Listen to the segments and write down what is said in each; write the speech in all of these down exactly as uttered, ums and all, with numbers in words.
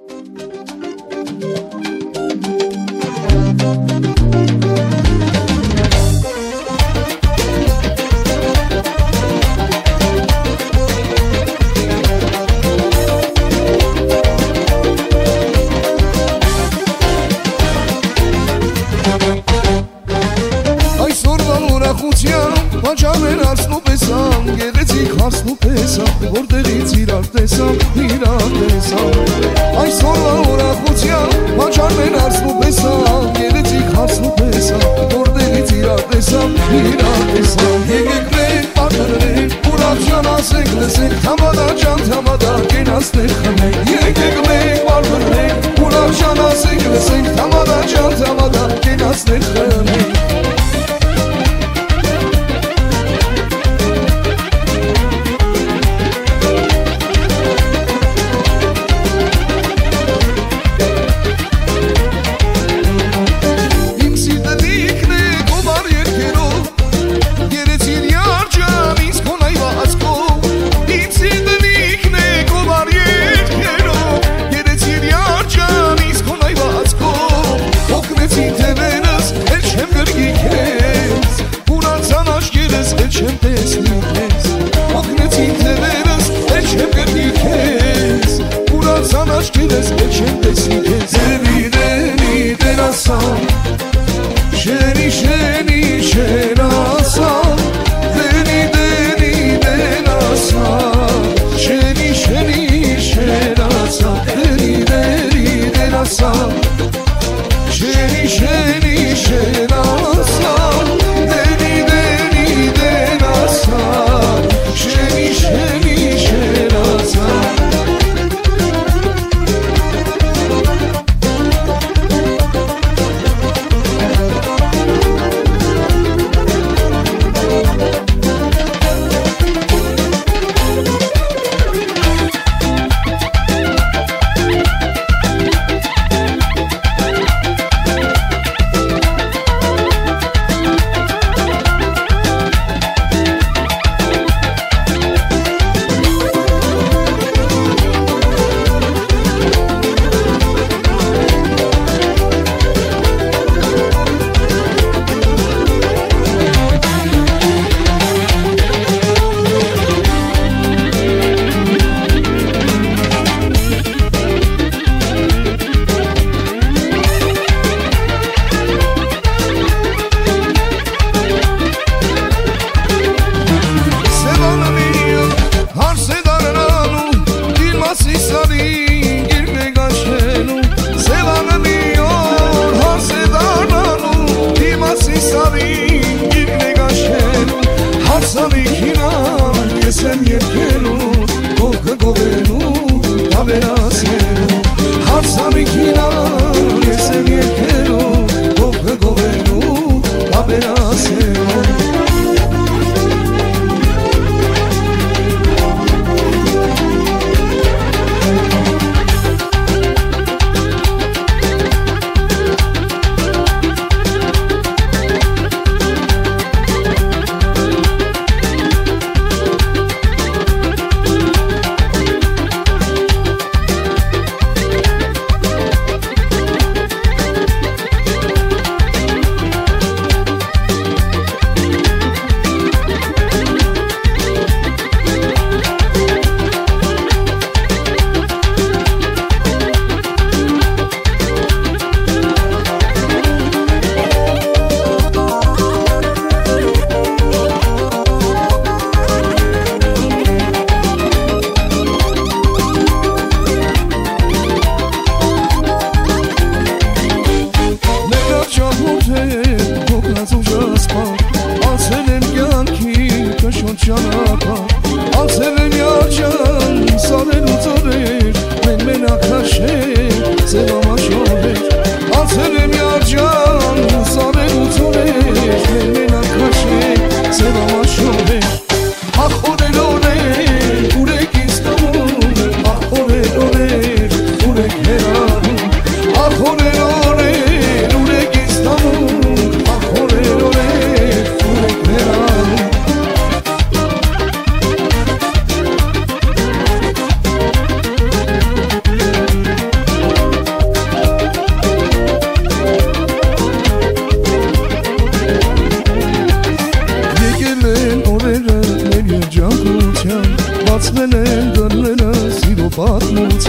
Բանջարներ արցնու պեսամ, գեղեցիկ հարցնու պեսամ, որտեղից իրար տեսամ, իրար տեսամ Այսօրվա ուրախության, բանջարներ արցնու պեսամ, գեղեցիկ հարցնու պեսամ, որտեղից իրար տեսամ, իրար տեսամ Եկեք մենք պատրենք, ուրախյան ասենք, լսենք, թամադա ջան, թամադա, կենացներ խմենք Եկեք մենք պատրենք, ուրախյան ասենք, լսենք, թամադա ջան, թամադա, կենացներ խմենք Aşkines geçimdesin Deni deni denasam Şeni şeni şenasam Deni deni denasam Şeni şeni şenasam Deni deni denasam Şeni şeni şenasam Deni deni denasam Şeni şeni şenasam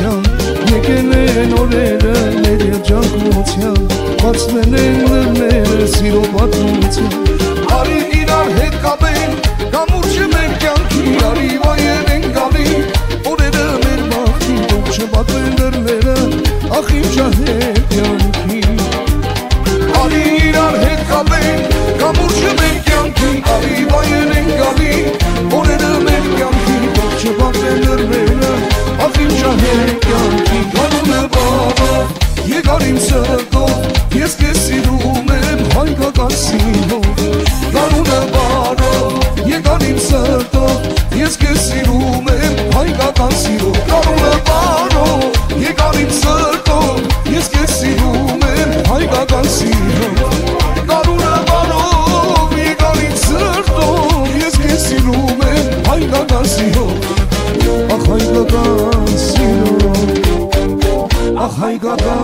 ուրախության եկել են օրերը մեր երջանկության բացվել են լեռները սիրո պատմության արի իրար հետ կապեն կամուրջը մեր կյանքի արի վայել են գալի օրերը մեր բախտի դուք չբացվեն լեռները ախ իմ ջահել կյանքի արի իրար հետ կապեն կամուրջը մեր կյանքի արի վայել են գալի օրերը մեր կյանքի դուք չբացվեն լեռները ախ իմ ջահել կյանքի գանունը բաղավ եկար իմ սրտով ես քեզ սիրում եմ հայկական սիրով գանունը բաղավ եկար իմ սրտով ես քեզ սիրում եմ հայկական սիրով գանունը բաղավ եկար իմ սրտով ես քեզ սիրում եմ հայկական սիրով գանունը բաղավ եկար իմ սրտով ես քեզ սիրում եմ հայկական սիրով ախ հայկական սիրով ախ հայկական